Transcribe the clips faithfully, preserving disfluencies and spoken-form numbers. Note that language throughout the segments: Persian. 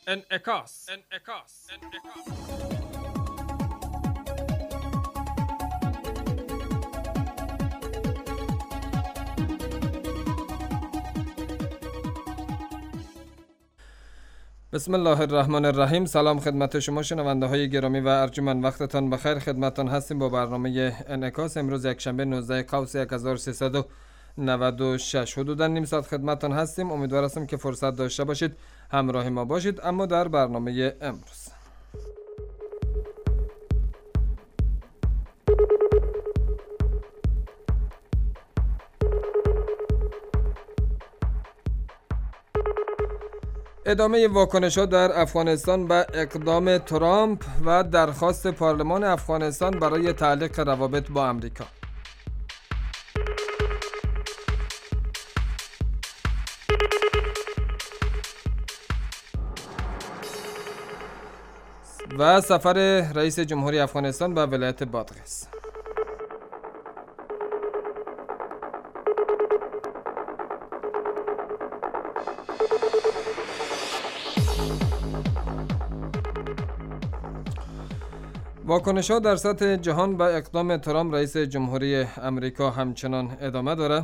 انعکاس انعکاس انعکاس بسم الله الرحمن الرحیم. سلام خدمت شما شنونده های گرامی و ارجمند، وقتتان بخیر. خدمتتان هستیم با برنامه انعکاس. امروز یکشنبه نوزده قوس یک هزار و سیصد و نود و شش، حدودا نیم ساعت خدمتتان هستیم. امیدوار هستم که فرصت داشته باشید همراه ما باشید. اما در برنامه امروز ادامه واکنش‌ها در افغانستان به اقدام ترامپ و درخواست پارلمان افغانستان برای تعلیق روابط با امریکا. و سفر رئیس جمهوری افغانستان به ولایت بادغیس. واکنش‌ها در سطح جهان به اقدام ترامپ رئیس جمهوری امریکا همچنان ادامه دارد.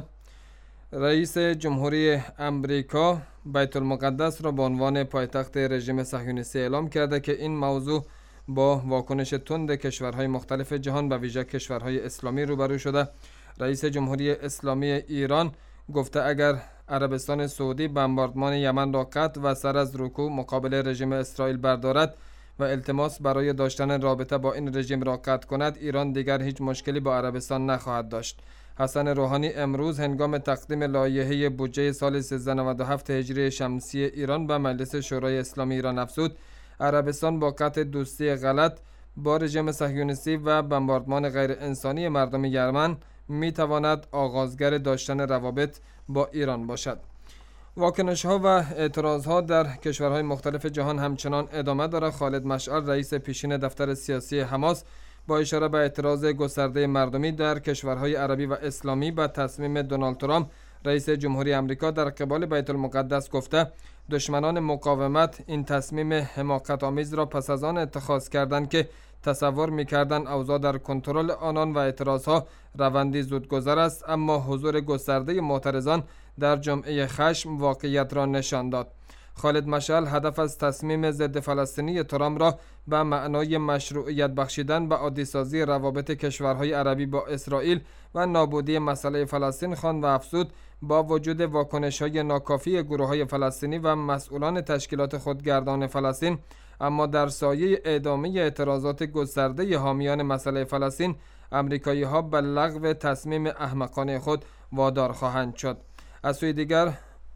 رئیس جمهوری امریکا بیت المقدس را به عنوان پایتخت رژیم صهیونیستی اعلام کرده که این موضوع با واکنش تند کشورهای مختلف جهان به ویژه کشورهای اسلامی روبرو شده. رئیس جمهوری اسلامی ایران گفته اگر عربستان سعودی بمباردمان یمن را قطع و سر از رکوع مقابل رژیم اسرائیل بردارد و التماس برای داشتن رابطه با این رژیم را قطع کند، ایران دیگر هیچ مشکلی با عربستان نخواهد داشت. حسن روحانی امروز هنگام تقدیم لایحه بودجه سال سیزده نود و هفت هجری شمسی ایران به مجلس شورای اسلامی ایران افزود عربستان با قطع دوستی غلط با رژیم صهیونیستی و بمباردمان غیر انسانی مردم یمن می تواند آغازگر داشتن روابط با ایران باشد. واکنش ها و اعتراض ها در کشورهای مختلف جهان همچنان ادامه دارد. خالد مشعل رئیس پیشین دفتر سیاسی حماس با اشاره به اعتراض گسترده مردمی در کشورهای عربی و اسلامی به تصمیم دونالد ترامپ رئیس جمهوری امریکا در قبال بیت المقدس گفته دشمنان مقاومت این تصمیم حماقت آمیز را پس از آن اتخاذ کردند که تصور می‌کردند اوضاع در کنترل آنان و اعتراضها روندی زودگذر است، اما حضور گسترده معترضان در جمعه خشم واقعیت را نشان داد. خالد مشعل هدف از تصمیم ضد فلسطینی ترامپ را به معنای مشروعیت بخشیدن به عادی‌سازی روابط کشورهای عربی با اسرائیل و نابودی مسئله فلسطین خواند و افزود با وجود واکنش‌های ناکافی گروه‌های فلسطینی و مسئولان تشکیلات خودگردان فلسطین، اما در سایه ادامه اعتراضات گسترده حامیان مسئله فلسطین، امریکایی‌ها به لغو تصمیم احمقانه خود وادار خواهند شد. از سوی دیگر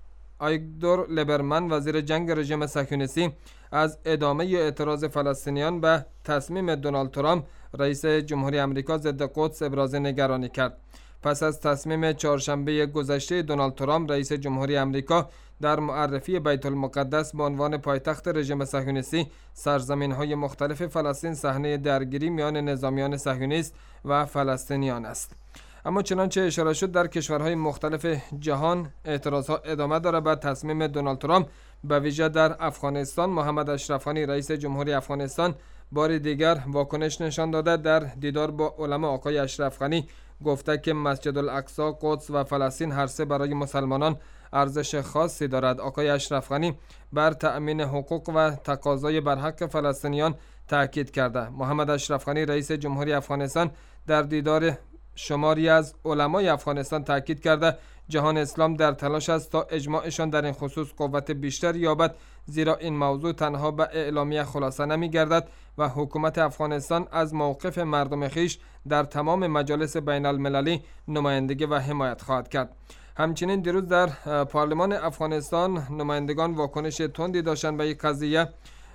آیگدور لیبرمن وزیر جنگ رژیم صهیونیستی از ادامه اعتراض فلسطینیان به تصمیم دونالد ترامپ رئیس جمهوری امریکا ضد قدس ابراز نگرانی کرد. پس از تصمیم چهارشنبه گذشته دونالد ترامپ رئیس جمهوری امریکا در معرفی بیت المقدس به عنوان پایتخت رژیم صهیونیستی، سرزمین‌های مختلف فلسطین صحنه درگیری میان نظامیان صهیونیست و فلسطینیان است. اما چنانچه اشاره شد در کشورهای مختلف جهان اعتراضها ادامه دارد به تصمیم دونالد ترامپ. به ویژه در افغانستان محمد اشرف غنی رئیس جمهوری افغانستان بار دیگر واکنش نشان داده. در دیدار با علما آقای اشرف غنی گفته که مسجد الاقصی، قدس و فلسطین هر سه برای مسلمانان ارزش خاصی دارد. آقای اشرف غنی بر تأمین حقوق و تقاضای برحق فلسطینیان تاکید کرده. محمد اشرف غنی رئیس جمهوری افغانستان در دیدار شماری از علمای افغانستان تاکید کرده جهان اسلام در تلاش است تا اجماعشان در این خصوص قوت بیشتر یابد، زیرا این موضوع تنها به اعلامیه خلاصه نمی گردد و حکومت افغانستان از موقف مردم خیش در تمام مجالس بین المللی نمایندگی و حمایت خواهد کرد. همچنین دیروز در پارلمان افغانستان نمایندگان واکنش تندی داشتند به این قضیه.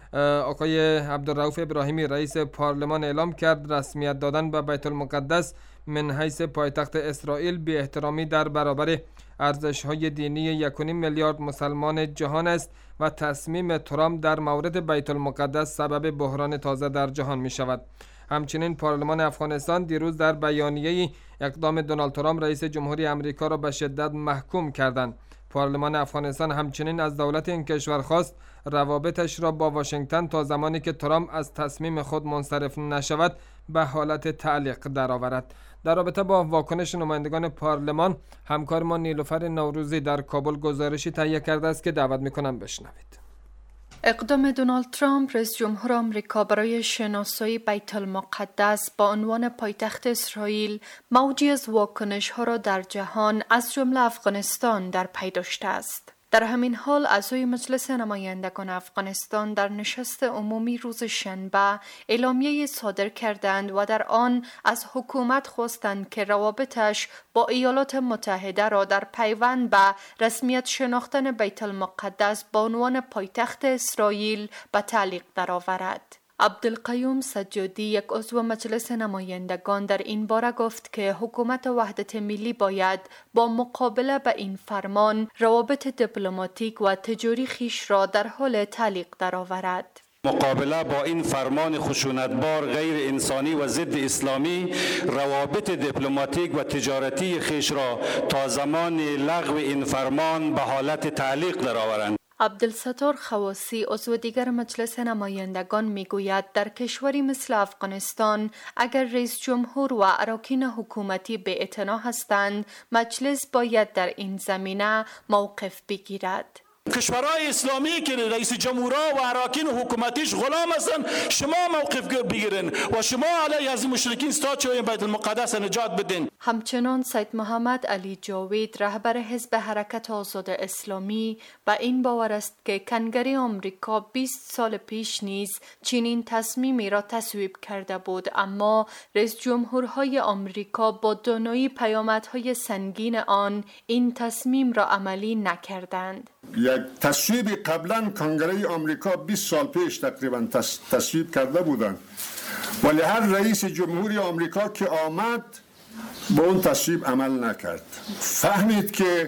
آقای عبدالرؤوف ابراهیمی رئیس پارلمان اعلام کرد رسمیت دادن به بیت المقدس من حیث پایتخت اسرائیل بی احترامی در برابر ارزش‌های دینی یک و نیم میلیارد مسلمان جهان است و تصمیم ترامپ در مورد بیت المقدس سبب بحران تازه در جهان می شود. همچنین پارلمان افغانستان دیروز در بیانیه‌ای اقدام دونالد ترامپ رئیس جمهوری امریکا را به شدت محکوم کردند. پارلمان افغانستان همچنین از دولت این کشور خواست روابطش را با واشنگتن تا زمانی که ترامپ از تصمیم خود منصرف نشود به حالت تعلیق درآورد. در رابطه با واکنش نمایندگان پارلمان، همکار ما نیلوفر نوروزی در کابل گزارشی تهیه کرده است که دعوت می‌کنم بشنوید. اقدام دونالد ترامپ رئیس جمهور آمریکا برای شناسایی بیت المقدس با عنوان پایتخت اسرائیل موجی از واکنش‌ها را در جهان از جمله افغانستان در پی داشته است. در همین حال اعضای مجلس نمایندگان افغانستان در نشست عمومی روز شنبه اعلامیه صادر کردند و در آن از حکومت خواستند که روابطش با ایالات متحده را در پیوند به رسمیت شناختن بیت المقدس با عنوان پایتخت اسرائیل به تعلیق درآورد. عبدالقیوم سجادی، یک عضو مجلس نمایندگان، در این باره گفت که حکومت وحدت ملی باید با مقابله به این فرمان روابط دیپلماتیک و تجاری خویش را در حال تعلیق درآورد. مقابله با این فرمان خشونتبار، غیر انسانی و ضد اسلامی، روابط دیپلماتیک و تجارتی خویش را تا زمان لغو این فرمان به حالت تعلیق درآورند. عبدالستار خواسی، عضو دیگر مجلس نمایندگان، میگوید در کشوری مثل افغانستان اگر رئیس جمهور و اراکین حکومتی بی‌اعتنا هستند، مجلس باید در این زمینه موقف بگیرد. کشورهای اسلامی که رئیس جمهورها و اراکین حکومتیش غلام هستند، شما موقف بگیرین و شما علیه از مشرکین استاد بیت المقدس نجات بدین. همچنان سید محمد علی جاوید، رهبر حزب حرکت آزاد اسلامی، با این باور است که کنگره آمریکا بیست سال پیش نیز چنین تصمیمی را تصویب کرده بود، اما رئیس جمهورهای آمریکا با دانایی پیامدهای سنگین آن این تصمیم را عملی نکردند. یک تصویب قبلا کنگره آمریکا بیست سال پیش تقریبا تصویب کرده بودند، ولی هر رئیس جمهوری آمریکا که آمد به اون تصویب عمل نکرد. فهمید که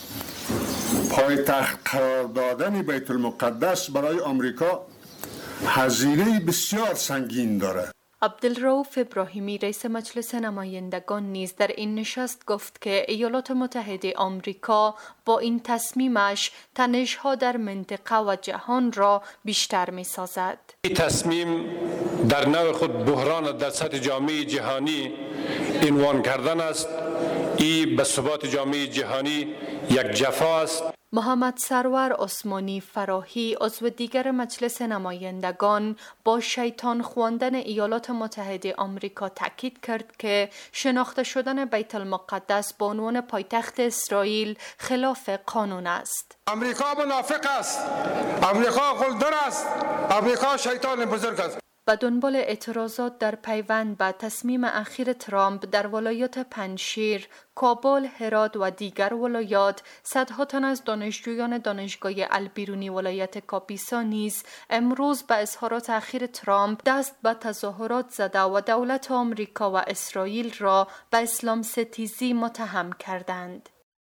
پایتخت قرار دادن بیت المقدس برای آمریکا هزینه بسیار سنگین داره. عبدالرؤوف ابراهیمی، رئیس مجلس نمایندگان، نیز در این نشست گفت که ایالات متحده آمریکا با این تصمیمش تنش‌ها در منطقه و جهان را بیشتر می‌سازد. این تصمیم در نوع خود بحران در سطح جامعه جهانی عنوان کردن است. این به ثبات جامعه جهانی یک جفا است. محمد سرور عثمانی فراهی، عضو دیگر مجلس نمایندگان، با شیطان خواندن ایالات متحده آمریکا تاکید کرد که شناخته شدن بیت المقدس به عنوان پایتخت اسرائیل خلاف قانون است. آمریکا منافق است، آمریکا قلدر است، آمریکا شیطان بزرگ است. به دنبال اعتراضات در پیوند به تصمیم اخیر ترامپ در ولایات پنجشیر، کابل، هرات و دیگر ولایات، صدها تن از دانشجویان دانشگاه البیرونی ولایت کاپیسا نیز امروز به اظهارات اخیر ترامپ دست به تظاهرات زده و دولت آمریکا و اسرائیل را به اسلام ستیزی متهم کردند.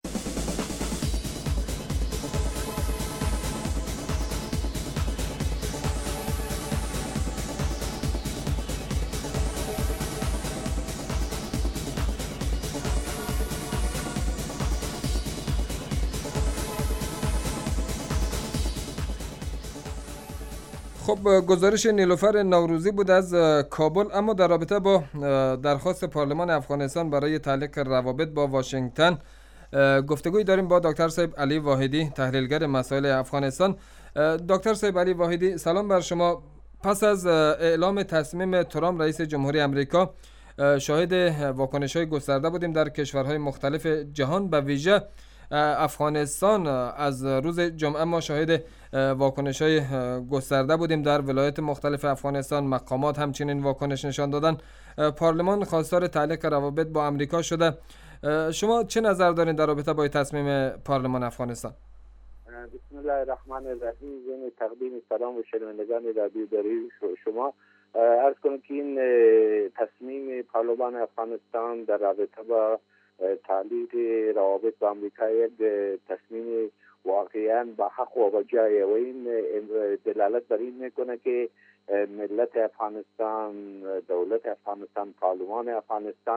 خب، گزارش نیلوفر نوروزی بود از کابل. اما در رابطه با درخواست پارلمان افغانستان برای تعلیق روابط با واشنگتن گفتگوی داریم با دکتر صاحب علی واحدی، تحلیلگر مسائل افغانستان. دکتر صاحب علی واحدی، سلام بر شما. پس از اعلام تصمیم ترامپ رئیس جمهوری آمریکا شاهد واکنش‌های گسترده بودیم در کشورهای مختلف جهان، به ویژه افغانستان. از روز جمعه ما شاهد واکنش‌های گسترده بودیم در ولایات مختلف افغانستان. مقامات همچنین واکنش نشان دادن. پارلمان خواستار تعلیق روابط با آمریکا شده. شما چه نظر دارید در رابطه با تصمیم پارلمان افغانستان؟ بسم الله الرحمن الرحیم. ضمن تقدیم سلام و شنوندگان رادیو داری شما عرض کنم که این تصمیم پارلمان افغانستان در رابطه با تعلیق روابط با آمریکا یک تصمیم واقعا با حق و با جای و این دلالت بر این میکنه که ملت افغانستان، دولت افغانستان، پارلمان افغانستان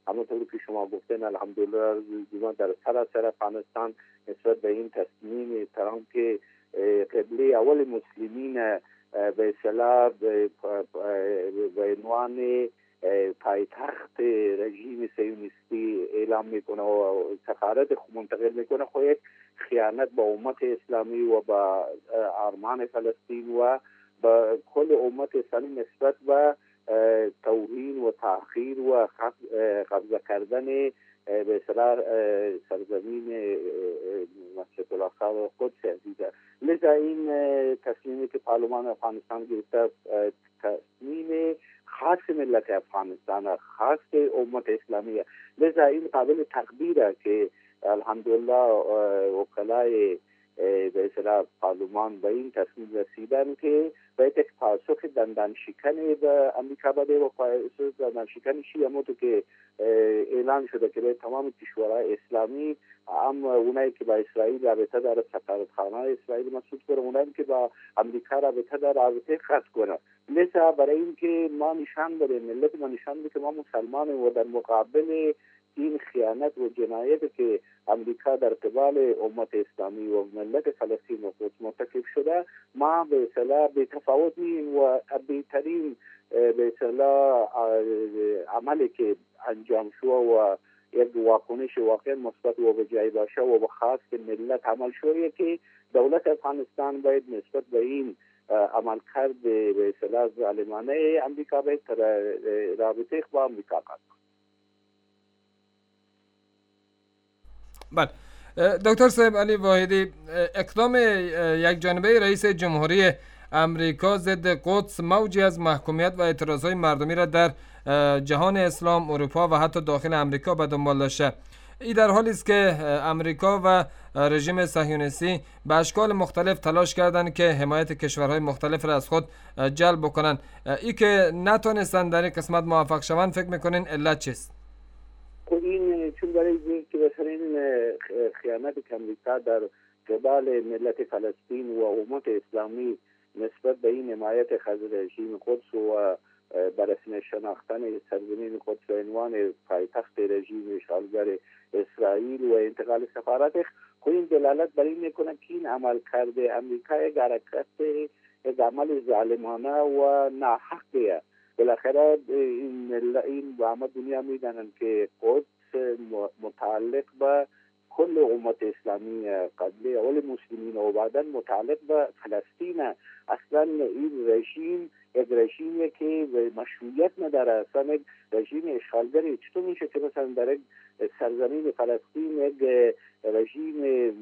همونطور که شما گفتین الحمدلله در سراسر افغانستان نسبت به این تصمیم ترامپ که قبله اول مسلمین به اصطلاح به عنوان پایتخت رژیم صهیونیستی اعلام میکنه و سفارت منتقل میکنه، خو یک خیانت با امت اسلامی و با ارمان فلسطین و با کل امت اسلامی نسبت به توهین و تأخیر و قبضه کردن به اصطلاح سرزمین مسجد الاقصی و قدس عزیزه. لذا این تصمیمی که پارلمان افغانستان گرفته تصمیم خاص ملت افغانستان، خاص امت اسلامی، لذا این قابل تقدیره که الحمدلله وکلای به اصطلاح پارلمان به این تصمیم رسیدن که باید یک پاسخ دندان شکنی به امریکا بده و پاسخ دندان شکنی چی همونطور که اعلان شده که باید تمام کشورهای اسلامی، هم اونایی که با اسرائیل رابطه داره سفارتخانه اسرائیل مسدود کنه، اونایی که با امریکا رابطه داره رابطه قطع کنه. لذا برای اینکه ما نشان بدیم، ملت ما نشان بده که ما مسلمانیم و در مقابل این خیانت و جنایت که امریکا در قبال امت اسلامی و ملت فلسطین و قدس مرتکب شده، ما به اصطلاح به تفاوت نیم و بهترین به اصطلاح عملی که انجام شده و یک واکنش واقعا مثبت و بجای باشه و بخواست که ملت عمل شده که دولت افغانستان باید نسبت به این عمل کرد به اصطلاح ظالمانه امریکا باید رابطه با امریکا قطع. بله دکتر صاحب علی واحدی، اقدام یک جانبه رئیس جمهوری امریکا ضد قدس موجی از محکومیت و اعتراضهای مردمی را در جهان اسلام، اروپا و حتی داخل امریکا به دنبال داشته. این در حالی است که امریکا و رژیم صهیونیستی به اشکال مختلف تلاش کردند که حمایت کشورهای مختلف را از خود جلب بکنند. ای که نتونستند در این قسمت موفق شوند، فکر میکنین علت چیست؟ این چون برای که بسرین خیانت که امریکا در قبال ملت فلسطین و امت اسلامی نسبت به این حمایت از رژیم قدس و برسن شناختن سرزمین قدس به عنوان پایتخت رژیم اشغالگر اسرائیل و انتقال سفارتش، خو این دلالت بر این میکنه که این عمل کرده امریکا یک حرکت یک عمل ظالمانه و ناحقیه. بالاخره این این با همه دنیا میدانند که قدس متعلق به کل امت اسلامی قبل اول مسلمین و بعدا متعلق به فلسطین. اصلا این رژیم یک رژیمی که مشروعیت نداره، اصلا یک رژیم اشغالگری. چطور میشه که مثلا در یک سرزمین فلسطین یک رژیم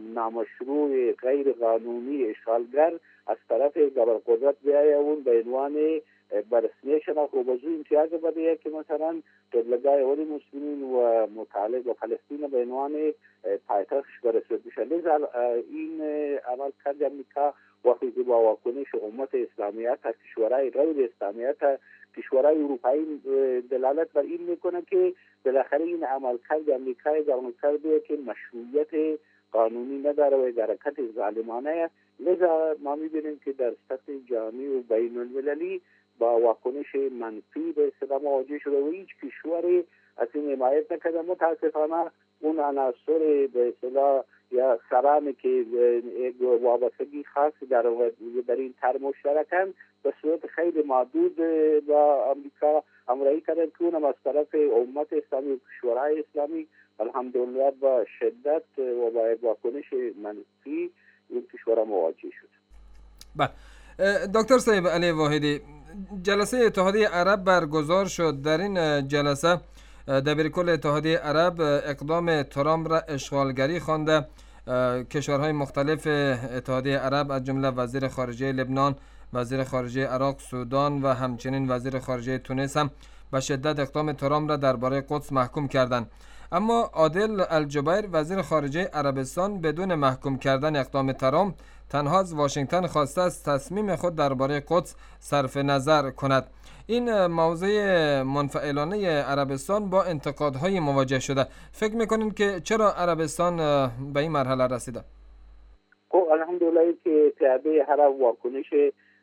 نامشروع غیر قانونی اشغالگر از طرف ابرقدرت بیایه اون به عنوان برسنی شناخت و بازو امتیاز بده که مثلا قبلگاه اول مسلمین و متعلق به فلسطین به عنوان پایتختش برسد بشه. لذا این عمل کرد امریکا وقتی که با واکنش امت اسلامیت کشورهای غیر اسلامیت کشورهای اروپایی دلالت بر این میکنه که بالاخره این عمل کرد امریکا یک عمل کرده که مشروعیت قانونی نداره و یک حرکت ظالمانه. لذا ما میبینیم که در سطح جهانی و بین المللی با واکنش منفی به اصطلاح مواجه شده و هیچ کشوری از این حمایت نکرده. متاسفانه اون عناصر به اصطلاح یا سرامی که یک وابستگی خاصی در در این تر مشترکن به صورت خیلی محدود با امریکا همراهی کردن که اونم از طرف امت اسلامی و کشورهای اسلامی الحمدلله با شدت و با یک واکنش منفی این کشورها مواجه شد. بله دکتر صاحب علی واحدی، جلسه اتحادیه عرب برگزار شد. در این جلسه دبیرکل اتحادیه عرب اقدام ترامپ را اشغالگری خوانده. کشورهای مختلف اتحادیه عرب از جمله وزیر خارجه لبنان، وزیر خارجه عراق، سودان و همچنین وزیر خارجه تونس هم به شدت اقدام ترامپ را درباره قدس محکوم کردند. اما عادل الجبیر وزیر خارجه عربستان بدون محکوم کردن اقدام ترامپ تنها از واشنگتن خواسته است تصمیم خود درباره قدس صرف نظر کند. این موضوع منفعلانه عربستان با انتقادهای مواجه شده. فکر میکنین که چرا عربستان به این مرحله رسیده؟ خب الحمدلله که اتحادیه عرب واکنش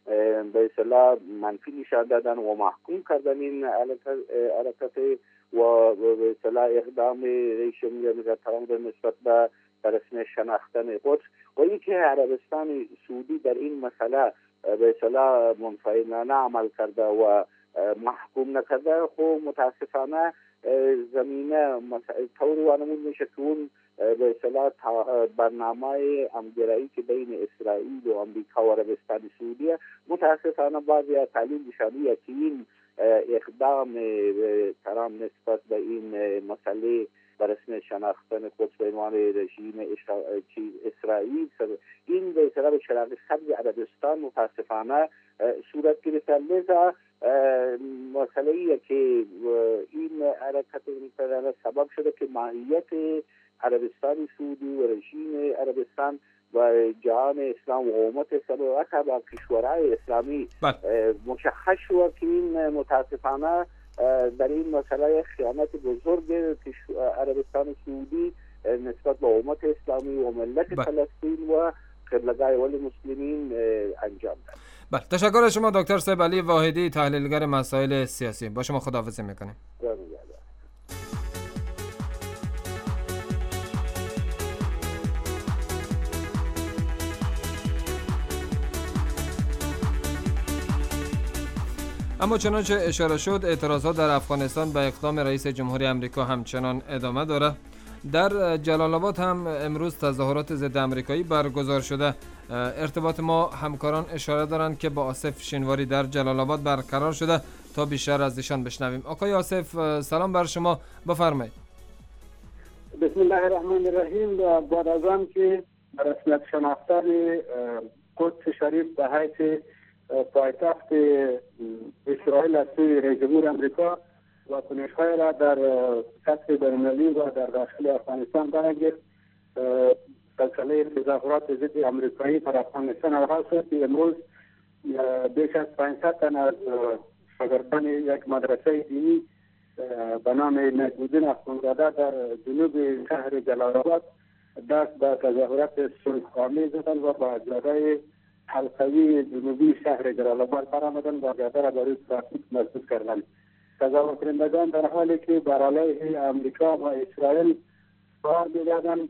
به اصطلاح منفی نشان دادن و محکوم کردن این حرکت و به اصطلاح اقدام رئیس جمهوری آمریکا ترامپ نسبت به رسمی شناختن قدس و اینکه عربستان سعودی در این مسئله به اصطلاح منفعلانه عمل کرده و محکوم نکرده، خب متاسفانه زمینه طور وانمود میشه که اون به اصطلاح برنامه همگرایی که بین اسرائیل و امریکا و عربستان سعودی متاسفانه بعضی از تحلیل نشانیه که این اقدام ترامپ نسبت به این مسئله به رسمی شناختن قدس به عنوان رژیم اسرائیل این به اصطلاح به چراغ سبز عربستان متاسفانه صورت گرفته. لذا مسئله ایه که این حرکت این سبب شده که ماهیت عربستان سعودی و رژیم عربستان و جهان اسلام و امت اسلامی و حتی با کشورهای اسلامی مشخص شد که این متاسفانه در این مسئله خیانت بزرگ عربستان سعودی نسبت به امت اسلامی و ملت فلسطین و قبلگاه ولی مسلمین انجام داد. بله، تشکر از شما دکتر صاحب علی واحدی، تحلیلگر مسائل سیاسی. با شما خداحافظی میکنیم. اما چنانچه اشاره شد، اعتراضات در افغانستان به اقدام رئیس جمهوری آمریکا همچنان ادامه داره. در جلال آباد هم امروز تظاهرات ضد آمریکایی برگزار شده. ارتباط ما همکاران اشاره دارند که با آصف شینواری در جلال آباد برقرار شده تا بیشتر از ایشان بشنویم. آقای آصف، سلام بر شما، بفرمایید. بسم الله الرحمن الرحیم. بعد از آن که رسمیت شناختن قدس شریف به حیث پایتخت اسرائیل از سوی رئیس جمهور آمریکا و کنش‌های را در سطح بین‌المللی و در داخل افغانستان برانگیخت. سلسله تظاهرات ضد آمریکایی در افغانستان آغاز شد که امروز بیش از پانصد تن از شاگردان یک مدرسه دینی به نام نجم‌الدین اخوندزاده در جنوب شهر جلال آباد دست به تظاهرات صلح‌آمیز زدند و با جاده حلقوی جنوبی شهر جلال آباد برآمدند و جاده را برای ترافیک مسدود کردند. تظاهر کنندگان در حالی که بر علیه آمریکا و اسرائیل کار می‌کردند،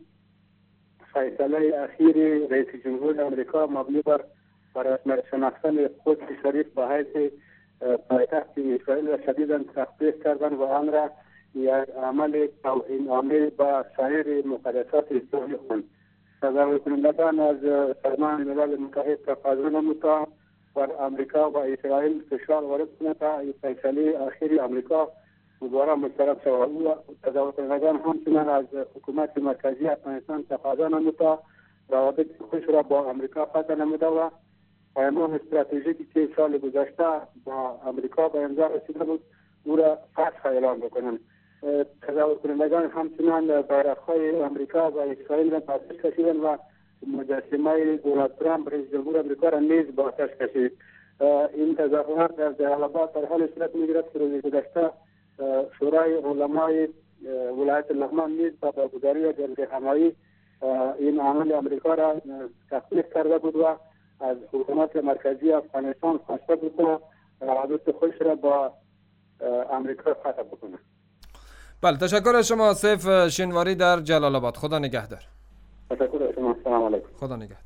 فیصله اخیر رئیس جمهور آمریکا مبنی بر رسمیت شناختن قدس شریف به حیث پایتخت اسرائیل را شدیداً تخفیف کردند و آن را یک عمل توهین‌آمیز به سایر مقدسات اسلامی خواند. تظاهر کنندگان از سازمان ملل متحد تقاضا نمودند بر آمریکا و اسرائیل فشار وارد کنند تا فیصله اخیر آمریکا دوباره مسترد شود. تظاهر کنندگان همچنین از حکومت مرکزی افغانستان تقاضا نمودند روابط خوش را با آمریکا قطع نموده و پیمان استراتژیکی که سال گذشته با آمریکا به امضا رسیده بود او را فسخ اعلام بکنند. تظاهر کنندگان همچنین بیرق‌های آمریکا و اسرائیل را به آتش کشیدند و مجسمه دونالد ترامپ رئیس جمهور آمریکا را نیز به آتش کشید. این تظاهرات در جلال آباد در حال صورت می‌گیرد که روز گذشته شورای علمای ولایت لغمان نیز با برگزاری جلسه همایی این عمل آمریکا را تخفیف کرده بود و از حکومت مرکزی افغانستان خواسته بود که روابط خوش را با آمریکا قطع بکنه. بله، تشکر از شما آصف شینواری در جلال آباد. خدا نگهدار. تشکر از شما. سلام علیکم. خدا نگهدار.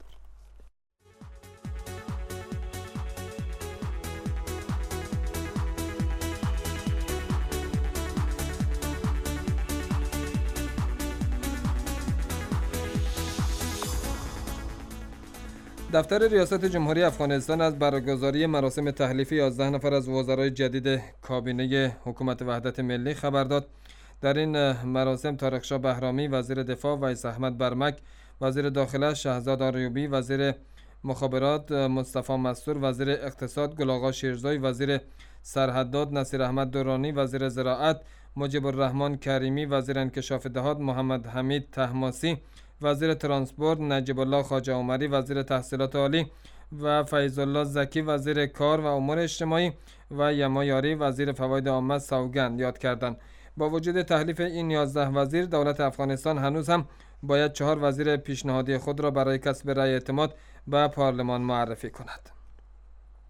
دفتر ریاست جمهوری افغانستان از برگزاری مراسم تحلیف یازده نفر از وزرای جدید کابینه حکومت وحدت ملی خبر داد. در این مراسم طارق بهرامی وزیر دفاع، ویس احمد برمک وزیر داخله، شهزاد آریوبی وزیر مخابرات، مصطفی مستور وزیر اقتصاد، گل آقا شیرزوی وزیر سرحدات، نصیر احمد دورانی وزیر زراعت، مجیب الرحمن کریمی وزیر انکشاف دهات، محمد حمید طهماسی وزیر ترانسپورت، نجیب الله خواجه عمری وزیر تحصیلات عالی و فیض الله زکی وزیر کار و امور اجتماعی و یما یاری وزیر فواید عامه سوگند یاد کردند. با وجود تحلیف این یازده وزیر، دولت افغانستان هنوز هم باید چهار وزیر پیشنهادی خود را برای کسب رأی اعتماد به پارلمان معرفی کند.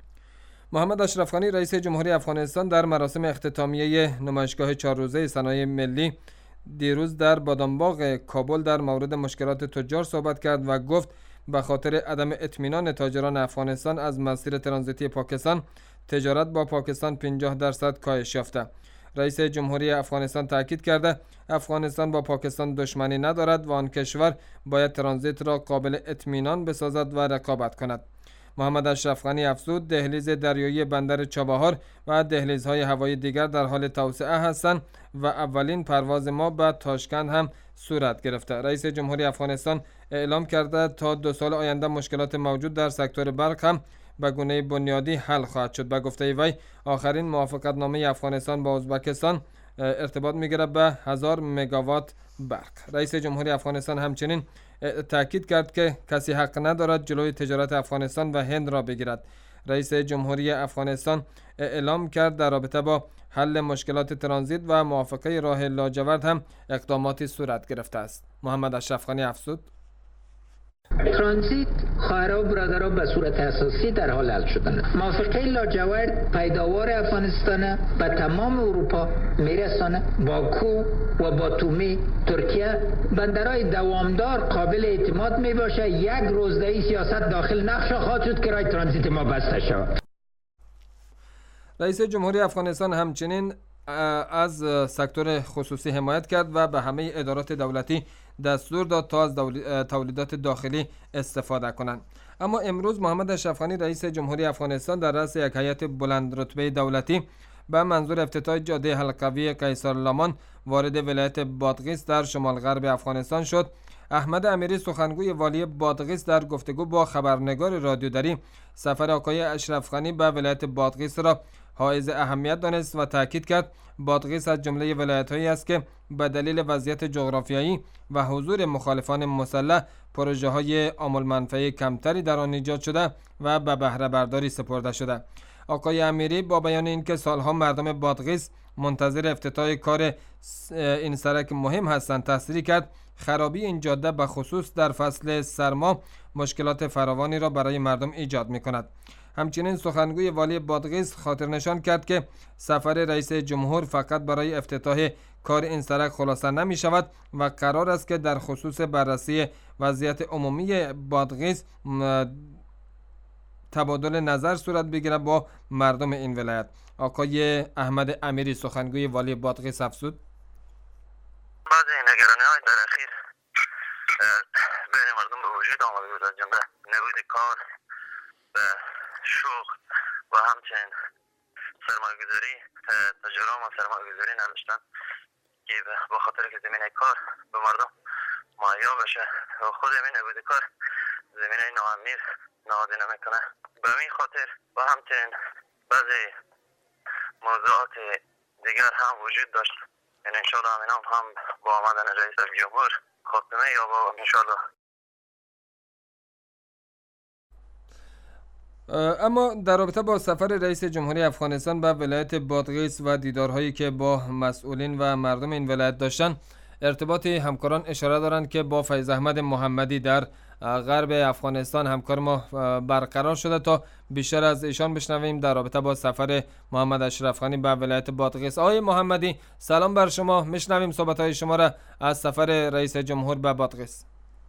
محمد اشرف غنی رئیس جمهوری افغانستان در مراسم اختتامیه نمایشگاه چهار روزه صنایع ملی دیروز در بادامباغ کابل در مورد مشکلات تجار صحبت کرد و گفت به خاطر عدم اطمینان تاجران افغانستان از مسیر ترانزیتی پاکستان، تجارت با پاکستان پنجاه درصد کاهش یافته. رئیس جمهوری افغانستان تاکید کرده افغانستان با پاکستان دشمنی ندارد و آن کشور باید ترانزیت را قابل اطمینان بسازد و رقابت کند. محمد اشرف غنی افزود دهلیز دریایی بندر چابهار و دهلیزهای هوایی دیگر در حال توسعه هستند و اولین پرواز ما به تاشکند هم صورت گرفته. رئیس جمهوری افغانستان اعلام کرده تا دو سال آینده مشکلات موجود در سکتور برق هم به گونه بنیادی حل خواهد شد. به گفته وی آخرین موافقتنامه افغانستان با ازبکستان ارتباط میگیرد به هزار مگاوات برق. رئیس جمهوری افغانستان همچنین تاکید کرد که کسی حق ندارد جلوی تجارت افغانستان و هند را بگیرد. رئیس جمهوری افغانستان اعلام کرد در رابطه با حل مشکلات ترانزیت و موافقه راه لاجورد هم اقداماتی صورت گرفته است. محمد اشرف غنی افزود ترانزیت خواهرها و برادرها به صورت اساسی در حال حل شدن. موافقه لاجورد پیداوار افغانستان به تمام اروپا میرسانه. باکو و باتومی ترکیه بندرهای دوامدار قابل اعتماد میباشه. یک روزدهی سیاست داخل نقش خواهد شد که راه ترانزیت ما بسته شود. رئیس جمهوری افغانستان همچنین از سکتور خصوصی حمایت کرد و به همه ادارات دولتی دستور داد تا از تولیدات داخلی استفاده کنند. اما امروز محمد اشرف غنی رئیس جمهوری افغانستان در رأس یک هیئت بلند رتبه دولتی به منظور افتتاح جاده حلقوی قیصر لامان وارد ولایت بادغیس در شمال غرب افغانستان شد. احمد امیری سخنگوی والی بادغیس در گفتگو با خبرنگار رادیوداری سفر آقای اشرف غنی به ولایت بادغیس را حائز اهمیت دانست و تاکید کرد بادغیس از جمله ولایت‌هایی است که به دلیل وضعیت جغرافیایی و حضور مخالفان مسلح پروژه‌های عامل منفعه کمتری در آن ایجاد شده و به بهره برداری سپرده شده. آقای امیری با بیان اینکه سالها مردم بادغیس منتظر افتتاح کار این سرک مهم هستند تصریح کرد خرابی این جاده به خصوص در فصل سرما مشکلات فراوانی را برای مردم ایجاد می کند. همچنین سخنگوی والی بادغیس خاطر نشان کرد که سفر رئیس جمهور فقط برای افتتاح کار این سرک خلاصه نمی شود و قرار است که در خصوص بررسی وضعیت عمومی بادغیس تبادل نظر صورت بگیرد با مردم این ولایت. آقای احمد امیری سخنگوی والی بادغیس افزود بعضی نگرانی‌های در اخیر بین مردم به وجود آمده بود از جمله نبود کار و شغل و همچنین سرمایه‌گذاری. تجاران و سرمایه‌گذاری نداشتن که به خاطر که زمینه کار به مردم مهیا بشه و خود این نبود کار زمینه ناامنی نهادینه میکنه. به این خاطر و همچنین بعضی موضوعات دیگر هم وجود داشت. یعنی انشاءالله همین هم, هم با آمدن رئیس جمهور خاتمه یا با انشاءالله. اما در رابطه با سفر رئیس جمهوری افغانستان به ولایت بادغیس و دیدارهایی که با مسئولین و مردم این ولایت داشتن ارتباطی همکاران اشاره دارند که با فیض احمد محمدی در غرب افغانستان همکار ما برقرار شده تا بیشتر از ایشان بشنویم در رابطه با سفر محمد اشرف غنی به ولایت بادغیس. آقای محمدی سلام بر شما، میشنویم صحبت‌های شما را از سفر رئیس جمهور به بادغیس.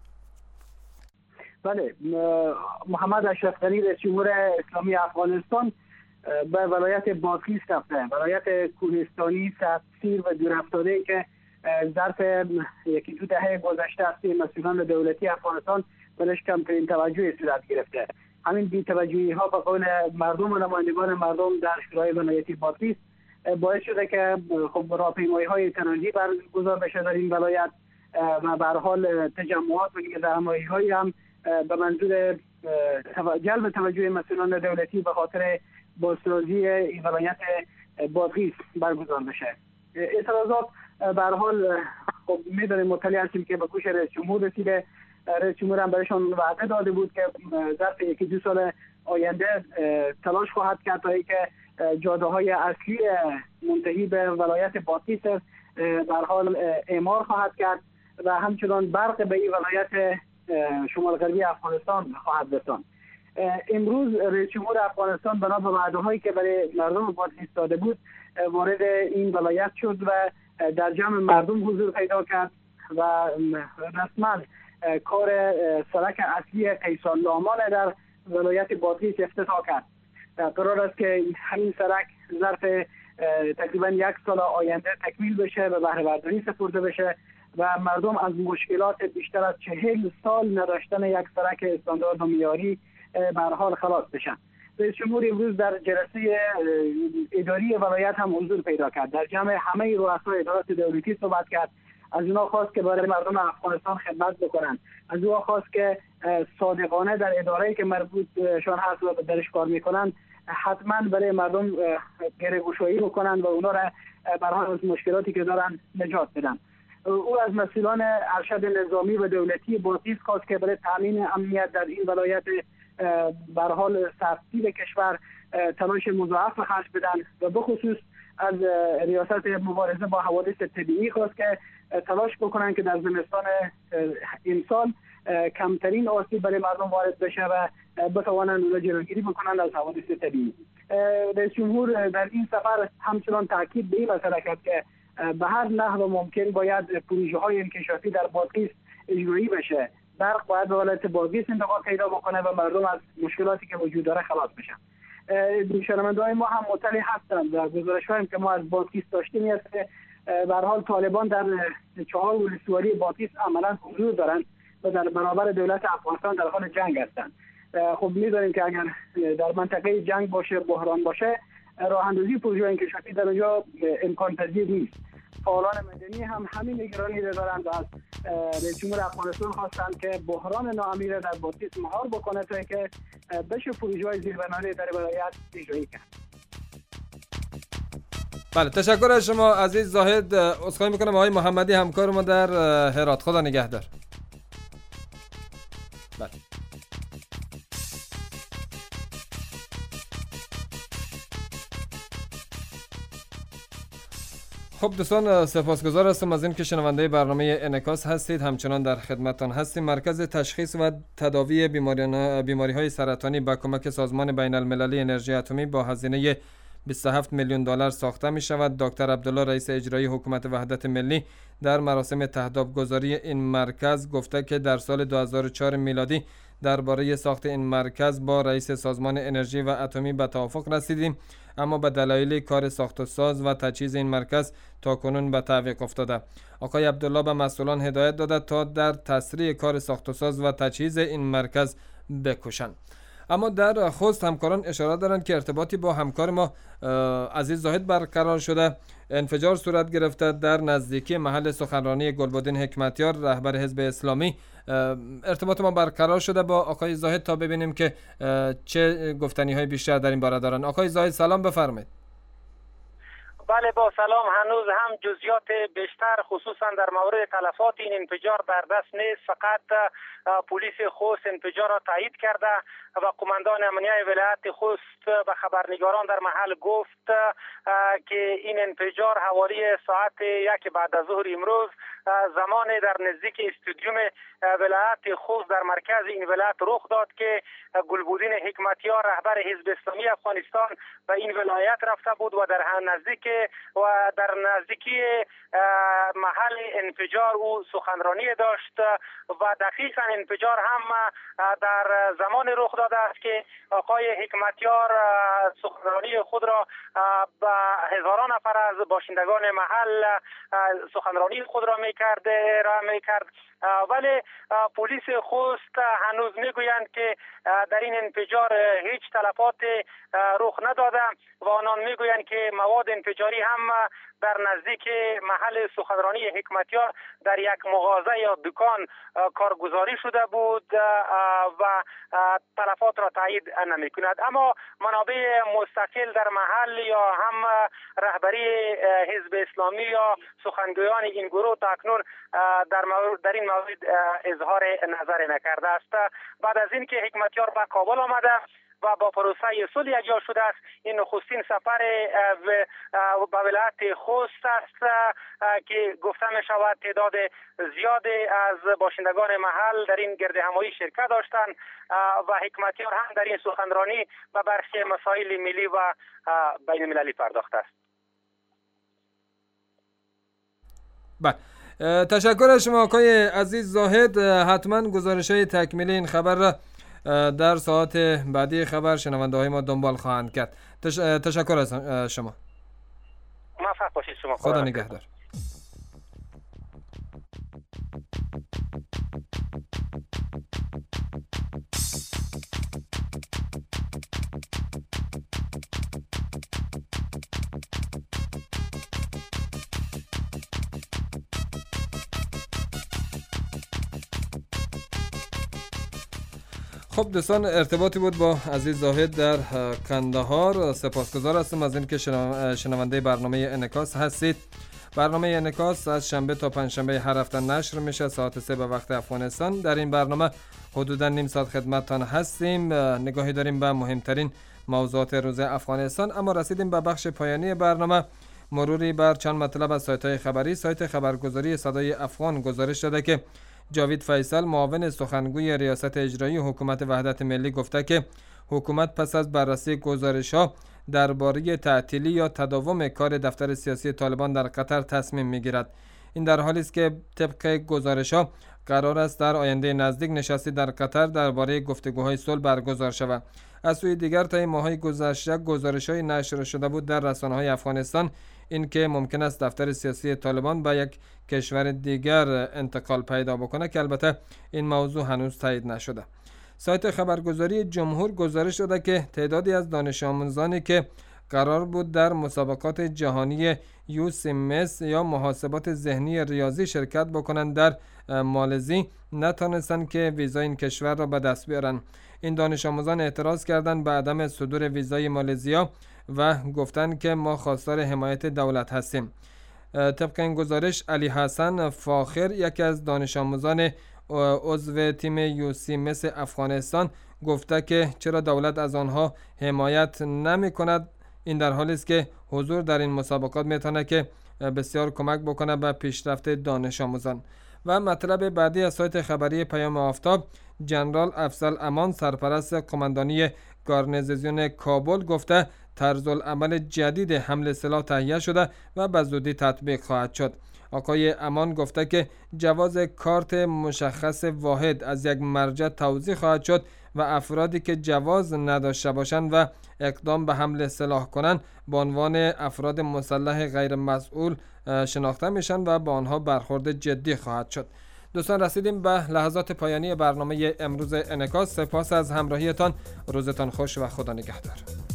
بله، محمد اشرف غنی رئیس جمهور اسلامی افغانستان به ولایت بادغیس رفته. ولایت کوهستانی سیر و دورافتاده که ظرف یکی دو دهه گذشته است مسئولان دولتی افغانستان بهش کمترین توجه صورت گرفته. همین بی‌توجهی ها به قول مردم و نمایندگان مردم در شورای ولایتی بادغیس باعث شده که خب راهپیمایی های تنازی برگزار بشه در این ولایت و به هر حال تجمعات و گردهمایی هایی هم به منظور جلب توجه مسئولان دولتی به خاطر بازسازی این ولایت بادغیس برگزار بشه. اعتراضات به هر حال خب میدونیم مطلع هستیم که به گوش رئیس جمهور رسیده. رئیس جمهور هم برایشان وعده داده بود که ظرف یکی دو سال آینده تلاش خواهد کرد تا اینکه جاده های اصلی منتهی به ولایت بادغیس به هر حال اعمار خواهد کرد و همچنان برق به این ولایت شمال غربی افغانستان خواهد رساند. امروز رئیس جمهور افغانستان بنا به وعده‌هایی که برای مردم بادغیس داده بود وارد این ولایت شد و در جمع مردم حضور پیدا کرد و رسما کار سرک اصلی قیصان لامان در ولایت بادغیس افتتاح کرد. قرار است که همین سرک ظرف تقریبا یک سال آینده تکمیل بشه و بهره برداری سپرده بشه و مردم از مشکلات بیشتر از چهل سال نداشتن یک سرک استاندارد و معیاری به هر حال خلاص بشن. رئیس جمهور امروز در جلسه اداری ولایت هم حضور پیدا کرد. در جمع همه رؤسای ادارات دولتی صحبت کرد. از اونا خواست که برای مردم افغانستان خدمت بکنن. از اونا خواست که صادقانه در اداره‌ای که مربوط شان هست و درش کار میکنن حتما برای مردم گره‌گشایی بکنن و اونا را برای از مشکلاتی که دارن نجات بدن. او از مسئولان ارشد نظامی و دولتی بادغیس خواست که برای تامین امنیت در این ولایت به هر حال سراسری کشور تلاش مضاعف خرج بدن و بخصوص از ریاست مبارزه با حوادث طبیعی خواست که تلاش بکنن که در زمستان امسال کمترین آسیب برای مردم وارد بشه و بتوانند اونها جلوگیری بکنن از حوادث طبیعی. رئیس جمهور در این سفر همچنان تاکید به این مسئله کرد که به هر نحو ممکن باید پروژه های انکشافی در بادغیس اجرایی بشه. برق باید به ولایت بادغیس انتقال پیدا بکنه و مردم از مشکلاتی که وجود داره خلاص بشن. شنونده‌های ما هم مطلع هستند و گزارش‌هایی که ما از بادغیس داشتیم است که به هر حال طالبان در چهار ولسوالی بادغیس عملاً حضور دارند و در برابر دولت افغانستان در حال جنگ هستند. خب می‌دونیم که اگر در منطقه جنگ باشه، بحران باشه، راه اندازی پروژه انکشافی در اونجا امکان پذیر نیست. فعالان مدنی هم همین نگرانی را دارند و از رئیس جمهور افغانستان خواستند که بحران ناامنی را در بادغیس مهار بکنه تا که بشه پروژه‌های زیربنایی در ولایت اجرایی کرد. بله، تشکر از شما عزیز زاهد. عذرخواهی میکنم آقای محمدی همکار ما در هرات. خدا نگهدار. بله. خب دوستان، سپاسگزار هستم از این که شنونده برنامه انعکاس هستید. همچنان در خدمتتان هستیم. مرکز تشخیص و تداوی بیماری های سرطانی با کمک سازمان بین المللی انرژی اتمی با هزینه بیست و هفت میلیون دلار ساخته می شود. دکتر عبدالله رئیس اجرایی حکومت وحدت ملی در مراسم تهداب گذاری این مرکز گفته که در سال دو هزار و چهار میلادی درباره ساخت این مرکز با رئیس سازمان انرژی و اتمی به توافق رسیدیم، اما به دلایل کار ساخت و ساز و تجهیز این مرکز تا کنون به تعویق افتاده. آقای عبدالله به مسئولان هدایت داده تا در تسریع کار ساخت و ساز و تجهیز این مرکز بکوشند. اما در خوست همکاران اشاره دارند که ارتباطی با همکار ما عزیز زاهد برقرار شده. انفجار صورت گرفته در نزدیکی محل سخنرانی گلبدین حکمتیار رهبر حزب اسلامی. ارتباط ما برقرار شده با آقای زاهد تا ببینیم که چه گفتنی های بیشتر در این باره دارند. آقای زاهد سلام، بفرمایید. بله با سلام. هنوز هم جزئیات بیشتر خصوصا در مورد تلفات این انفجار در دست نیست. فقط پلیس خوست انفجار را تایید کرده و قماندان امنیه ولایت خوست به خبرنگاران در محل گفت که این انفجار حوالی ساعت یک بعد از ظهر امروز زمان در نزدیک استادیوم ولایت خوست در مرکز این ولایت رخ داد که گلبدین حکمتیار رهبر حزب اسلامی افغانستان به این ولایت رفته بود و در نزدیک و در نزدیکی محل انفجار او سخنرانی داشت و دقیقاً انفجار هم در زمان رخ داده است که آقای حکمتیار سخنرانی خود را به هزاران نفر از باشندگان محل سخنرانی خود را میکرد را میکرد ولی پلیس خوست هنوز میگویند که در این انفجار هیچ تلفات رخ نداده و آنان میگویند که مواد انفجاری هم در نزدیک محل سخنرانی حکمتیار در یک مغازه یا دکان کارگزاری شده بود و تلفات را تایید نمی کند. اما منابع مستقل در محل یا هم رهبری حزب اسلامی یا سخنگویان این گروه تاکنون در, در این مورد اظهار نظر نکرده است. بعد از اینکه حکمتیار به کابل آمده و با پروسه صلح یکجا شده است. این نخستین سفر به ولایت خوست است که گفته می شود تعداد زیادی از باشندگان محل در این گرد همایی شرکت داشتند و حکمتیار هم در این سخنرانی به برخی مسائل ملی و بین المللی پرداخته است. بله، تشکر از شما آقای عزیز زاهد. حتما گزارش های تکمیلی این خبر را در ساعت بعدی خبر شنونده های ما دنبال خواهند کرد. تش... تشکر از شما. موفق باشید شما. خدا نگهدار. خب دوستان، ارتباطی بود با عزیز زاهد در کندهار. سپاسگزار هستم از اینکه شنونده برنامه انعکاس هستید. برنامه انعکاس از شنبه تا پنجشنبه هر هفته نشر میشه ساعت سه به وقت افغانستان. در این برنامه حدودا نیم ساعت خدمتتان هستیم، نگاهی داریم به مهمترین موضوعات روز افغانستان. اما رسیدیم به بخش پایانی برنامه. مروری بر چند مطلب از سایت‌های خبری. سایت خبرگزاری صدای افغان گزارش داده که جاوید فیصل، معاون سخنگوی ریاست اجرایی حکومت وحدت ملی، گفته که حکومت پس از بررسی گزارش‌ها درباره تعطیلی یا تداوم کار دفتر سیاسی طالبان در قطر تصمیم می‌گیرد. این در حالی است که طبق گزارش‌ها قرار است در آینده نزدیک نشستی در قطر درباره گفتگوهای صلح برگزار شود. از سوی دیگر طی ماه‌های گذشته گزارش‌های نشر شده بود در رسانه‌های افغانستان این که ممکن است دفتر سیاسی طالبان به یک کشور دیگر انتقال پیدا بکنه که البته این موضوع هنوز تایید نشده. سایت خبرگزاری جمهور گزارش داده که تعدادی از دانش آموزانی که قرار بود در مسابقات جهانی یو سی ام اس یا محاسبات ذهنی ریاضی شرکت بکنند در مالزی نتانستند که ویزای این کشور را به دست بیارند. این دانش آموزان اعتراض کردند به عدم صدور ویزای مالزیا و گفتند که ما خواستار حمایت دولت هستیم. طبق این گزارش علی حسن فاخر، یکی از دانش آموزان عضو تیم یو سی ام اس افغانستان، گفته که چرا دولت از آنها حمایت نمی کند. این در حالی است که حضور در این مسابقات میتونه که بسیار کمک بکنه به پیشرفت دانش آموزان. و مطلب بعدی از سایت خبری پیام آفتاب، جنرال افضل امان، سرپرست قماندانی گارنیزیون کابل، گفته طرز العمل جدید حمل سلاح تهیه شده و به زودی تطبیق خواهد شد. آقای امان گفته که جواز کارت مشخص واحد از یک مرجع توزیع خواهد شد و افرادی که جواز نداشته باشند و اقدام به حمل سلاح کنند به عنوان افراد مسلح غیر مسئول شناخته میشن و با آنها برخورد جدی خواهد شد. دوستان، رسیدیم به لحظات پایانی برنامه امروز انعکاس. سپاس از همراهیتان. روزتان خوش و خدا نگهدار.